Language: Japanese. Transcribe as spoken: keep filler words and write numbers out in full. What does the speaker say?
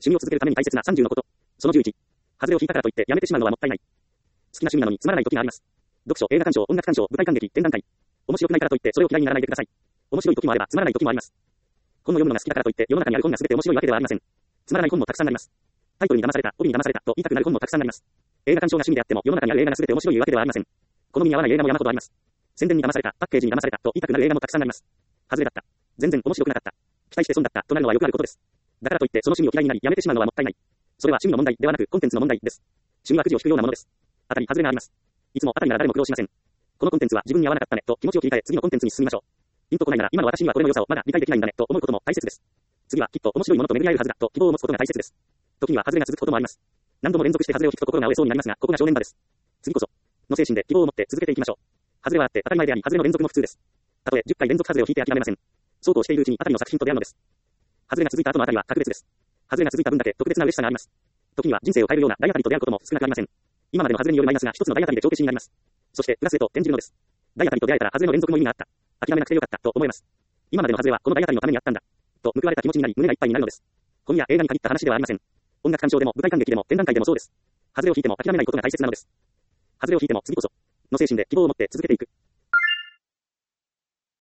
趣味を続けるために大切なさんじゅうのこと。そのじゅういち。外れを引いたからといってやめてしまうのはもったいない。好きな趣味なのにつまらない時があります。読書、映画鑑賞、音楽鑑賞、舞台観劇、展覧会。面白くないからといってそれを嫌いにならないでください。面白い時もあればつまらない時もあります。本を読むのが好きだからといって世の中にある本が全て面白いわけではありません。つまらない本もたくさんあります。タイトルに騙された、帯に騙されたと言いたくなる本もたくさんあります。映画鑑賞が趣味であっても世の中にある映画が全て面白いわけではありません。好みに合わない映画も山ほどあります。宣伝に騙された、パッケージに騙されたと言いたくなる映画もたくさんあります。外れだった。全然面白くなかった。期待して損だったとなるのはよくあることです。だからといってその趣味を嫌いになりやめてしまうのはもったいない。それは趣味の問題ではなくコンテンツの問題です。趣味はくじを引くようなものです。当たり外れがあります。いつも当たりなら誰も苦労しません。このコンテンツは自分に合わなかったねと気持ちを切り替え次のコンテンツに進みましょう。ピンとこないなら今の私にはこれの良さをまだ理解できないんだねと思うことも大切です。次はきっと面白いものと巡り合えるはずだと希望を持つことが大切です。時には外れが続くこともあります。何度も連続して外れを引くと心が折れそうになりますが、ここが正念場です。次こその精神で希望を持って続けていきましょう。外れはあって当たり前であり、外れの連続も普通です。たとえじゅっかい連続外れを引いて諦めません。そうこうしているうちに当たりの作品と出会うのです。外れが続いた後の当たりは格別です。外れが続いた分だけ特別な嬉しさがあります。時には人生を変えるような大当たりと出会うことも少なくありません。今までの外れによるマイナスが一つの大当たりで帳消しになります。そしてプラスへと転じるのです。大当たりと出会えたら外れの連続も意味があった。諦めなくてよかったと思えます。今までの外れはこの大当たりのためにあったんだ。と報われた気持ちになり胸がいっぱいになるのです。本や映画に限った話ではありません。音楽鑑賞でも舞台観劇でも展覧会でもそうです。外れを引いても諦めないことが大切なのです。外れを引いても次こその精神で希望を持って続けていく。